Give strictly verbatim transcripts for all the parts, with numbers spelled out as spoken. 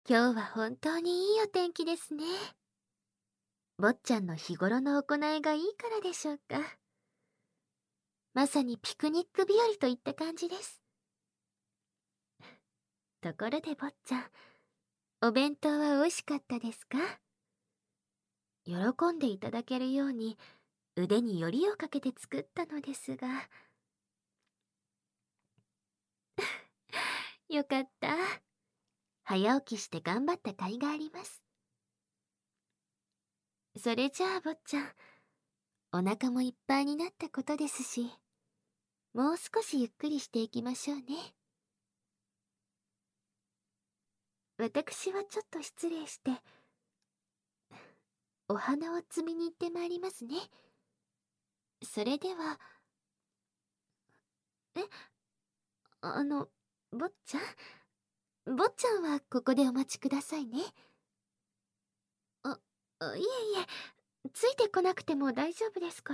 今日は本当にいいお天気ですね。坊ちゃんの日頃の行いがいいからでしょうか。まさにピクニック日和といった感じです。ところで坊ちゃん、お弁当は美味しかったですか？喜んでいただけるように腕によりをかけて作ったのですが。よかった。早起きして頑張った甲斐があります。それじゃあ坊ちゃん、お腹もいっぱいになったことですし、もう少しゆっくりしていきましょうね。私はちょっと失礼して、お花を摘みに行ってまいりますね。それでは。え、あの、坊ちゃん坊ちゃんはここでお待ちくださいね。あ、あいえいえ、ついてこなくても大丈夫ですから。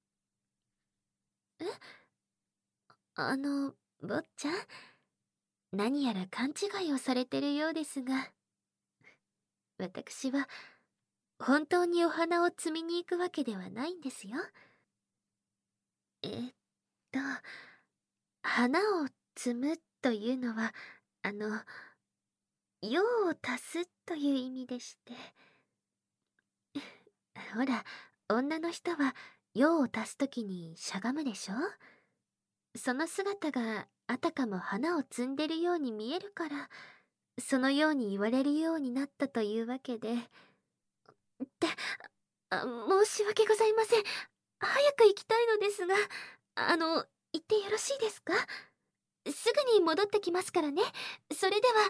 え、あの、坊ちゃん、何やら勘違いをされてるようですが、私は本当にお花を摘みに行くわけではないんですよ。えっと、花を摘むというのは、あの、用を足すという意味でして。ほら、女の人は用を足すときにしゃがむでしょ？その姿があたかも花を摘んでるように見えるから、そのように言われるようになったというわけで。って、あ、申し訳ございません。早く行きたいのですが、あの、行ってよろしいですか？すぐに戻ってきますからね。それでは。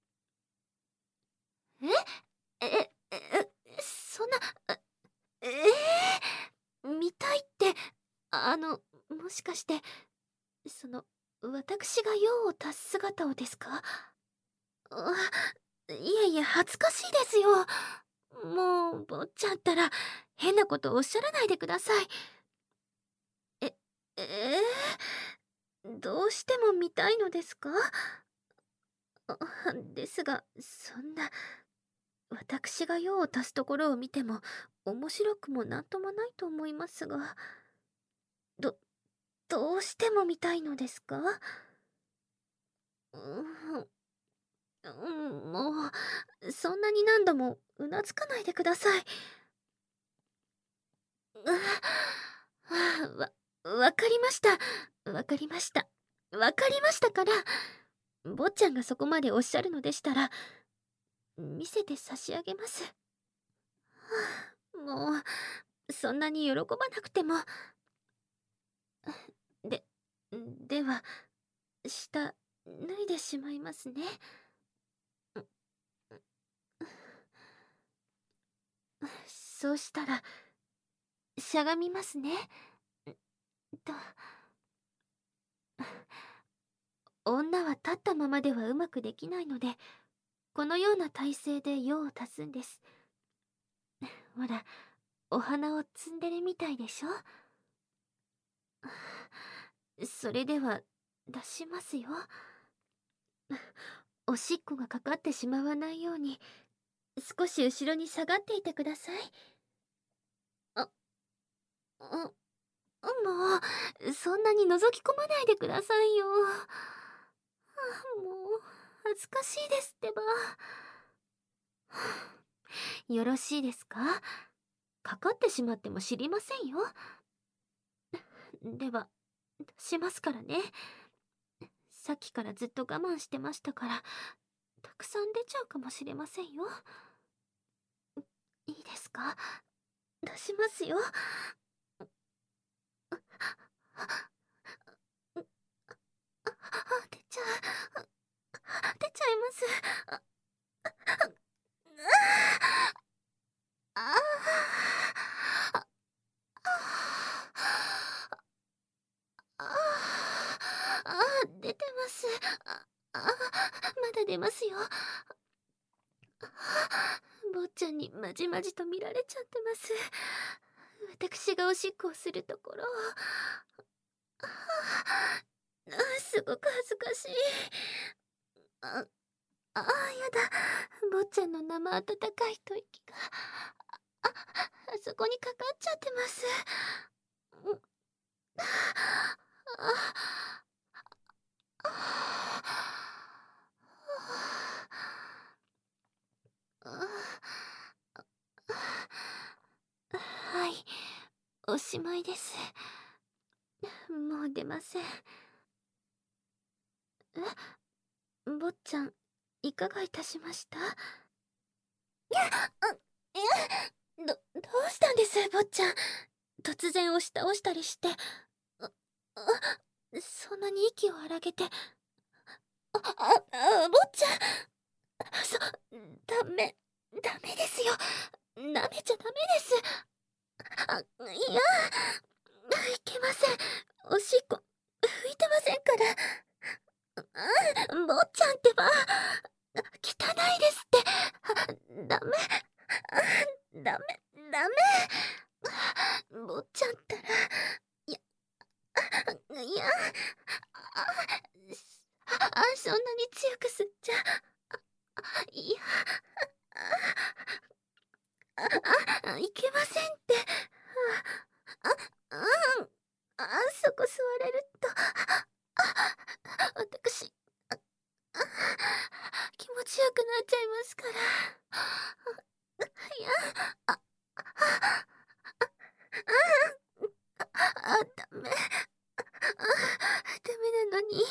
ええ、え、そんな、ええー、見たいって、あの、もしかして、その、私が用を足す姿をですか？あ、いえいえ、恥ずかしいですよ。もう、坊ちゃんったら、変なことおっしゃらないでください。え、えー、どうしても見たいのですか？あ、ですが、そんな、私が用を足すところを見ても、面白くもなんともないと思いますが。ど、どうしても見たいのですか？うーん、うん、もう、そんなに何度もうなずかないでください。あ、わ、わかりました。わかりました。わかりましたから。坊ちゃんがそこまでおっしゃるのでしたら、見せて差し上げます。もう、そんなに喜ばなくても。で、では、下、脱いでしまいますね。そうしたら、しゃがみますね。と。女は立ったままではうまくできないので、このような体勢で用を足すんです。ほら、お花を摘んでるみたいでしょ？それでは、出しますよ。おしっこがかかってしまわないように、少し後ろに下がっていてください。あ、あ、もう、そんなに覗き込まないでくださいよ。もう、恥ずかしいですってば。よろしいですか？かかってしまっても知りませんよ。では、出しますからね。さっきからずっと我慢してましたから、たくさん出ちゃうかもしれませんよ。いいですか？出しますよ。出ちゃう。出ちゃいます。ああ。ああ、出てます。あ、あ、まだ出ますよ。坊ちゃんにまじまじと見られちゃってます。私がおしっこをするところを。あ、すごく恥ずかしい。あ、 ああ、やだ。坊ちゃんの生温かい吐息が、あ、あそこにかかっちゃってます。うん、あはい、おしまいです。もう出ません。え、坊ちゃん、いかがいたしました？あ、いや、ど、どうしたんです、坊ちゃん。突然押し倒したりして。あ、あ、そんなに息を荒げて。あ、あ、あ、坊ちゃん。そ、ダメ、ダメですよ。舐めちゃダメです。あ、いや、いけません。おしっこ、拭いてませんから。あ、坊ちゃんってば、汚いですって。ダメ、ダメ、ダメ。坊ちゃんったら、いや、いや、あ、あ、そんなに強く吸っちゃ、いや、あ、あ、いけませんって。あ、あ、あ、そこ座れると、私、気持ちよくなっちゃいますから。いや、あ、あ、あ、ダメ。あ、ダメなのに。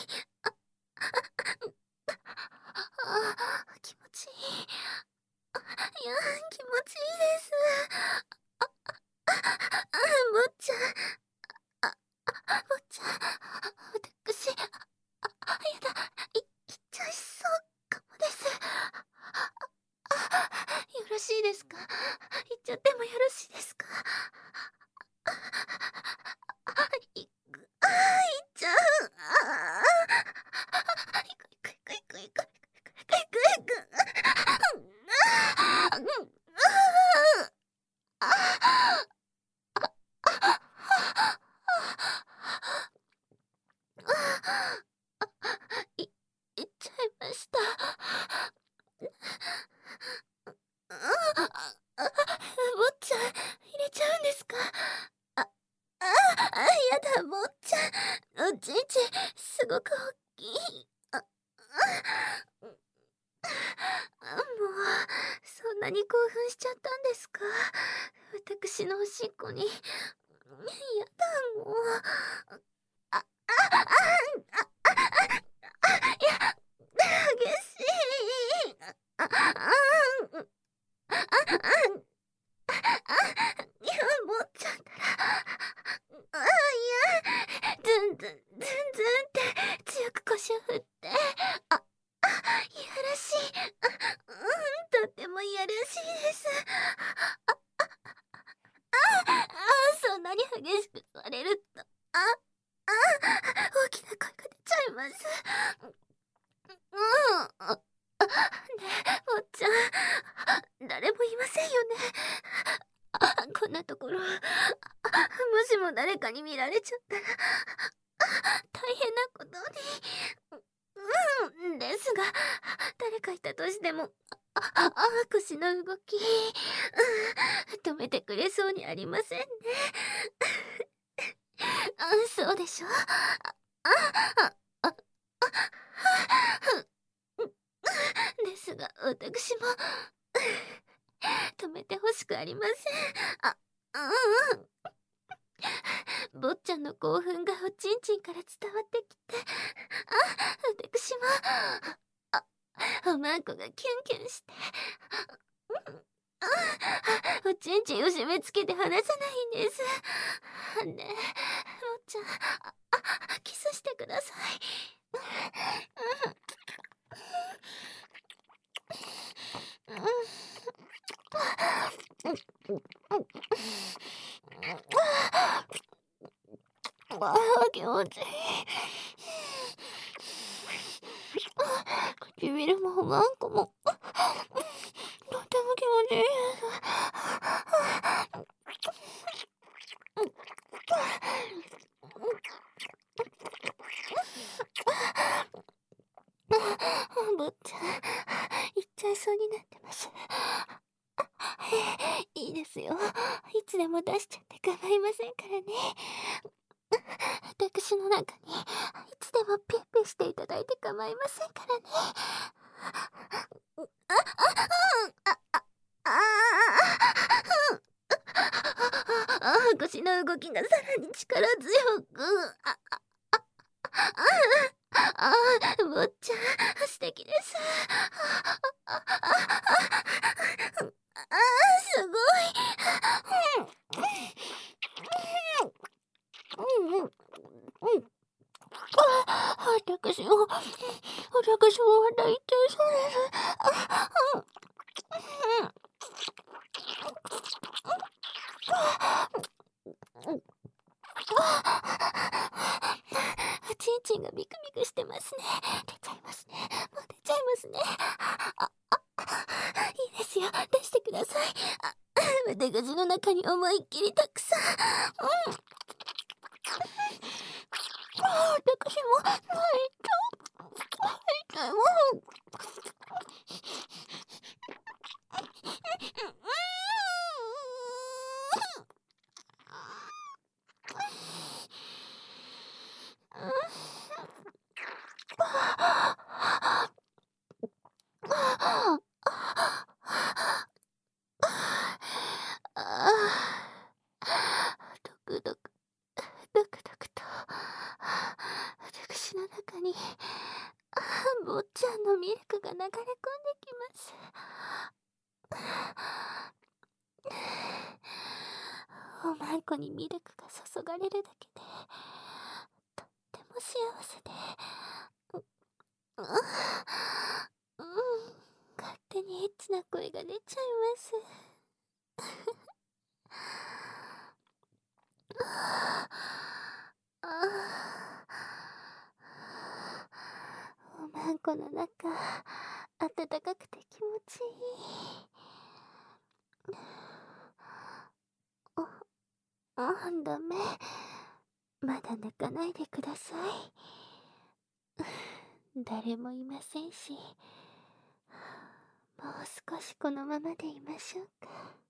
あ、気持ちいい。いや、気持ちいいです。あ、坊ちゃん、あ、坊ちゃん、私、あ、やだ、い、いっちゃいそうかもです。よろしいですか？行っちゃってもよろしいですか？いく、あ、行っちゃう。ああ、行く行く行く行く行く行く行く行く。あ、うん、ああ、い、行っちゃいました。ああ、あ、坊ちゃん、入れちゃうんですか？あ、あ、あ、やだ、坊ちゃん。おちんちん、すごく大きい。あ、あ、あ、もう、そんなに興奮しちゃったんですか？私のおしっこに。やだ、もう。あ、あ、あ、あ、あ、あ、いや、激しい。あ、あ、あ、あ、あ、いや、坊ちゃんったら、あ、いや、ズンズン、ズンズンって強く腰を振って、あ、あ、いやらしい。あ、うん、とってもいやらしいです。あ、あ、そんなに激しくされると、あ、あ、大きな声が出ちゃいます。うん。あ、ねえ、坊ちゃん、誰もいませんよね。あ、こんなところ、あ、もしも誰かに見られちゃったら、あ、大変なことに。うん、ですが、誰かいたとしても、あ、あ、腰の動き、うん、止めてくれそうにありませんね。あ、そうでしょ。あ、あ、あ、あ、ですが、私も、止めてほしくありません。あ、うん、坊ちゃんの興奮がおちんちんから伝わってきて、あ、私も、あ、おまんこがキュンキュンして、あ、おちんちんを締め付けて離さないんです。ねえ、坊ちゃん、あ、あ、キスしてください。うん、うん、ああ、気持ちいい。唇もおまんこも、とても気持ちいいです。坊ちゃん、 ちゃいそうになってます。いいですよ。いつでも出しちゃって構いませんからね。私の中にいつでもピッピしていただいて構いませんからね。あ、あ、あ、あ、あ、あ、腰の動きがさらに力強く、あ、あ、あ、あ、坊ちゃん、素敵です。あ、あ、あ、あ、すごい。うん、うん、うん、うん。あ、私も、私もまだ言ってそうです。あ、うん、うん、うん。おちんちんがビクビクしてますね。出ちゃいますね。もう出ちゃいますね。あ、あ、いいですよ。出してください。あ、腕口の中に思いっきりたくさん。うん。あ、私も、泣いた。泣いた。もう。ドクドク、ドクドクと、私の中に、坊ちゃんのミルクが流れ込んできます。おまんこにミルクが注がれるだけで、とっても幸せで、う、うん、勝手にエッチな声が出ちゃいます。ああ、おまんこの中、暖かくて気持ちいい。あ、あ、ダメ。まだ抜かないでください。誰もいませんし、もう少しこのままでいましょうか。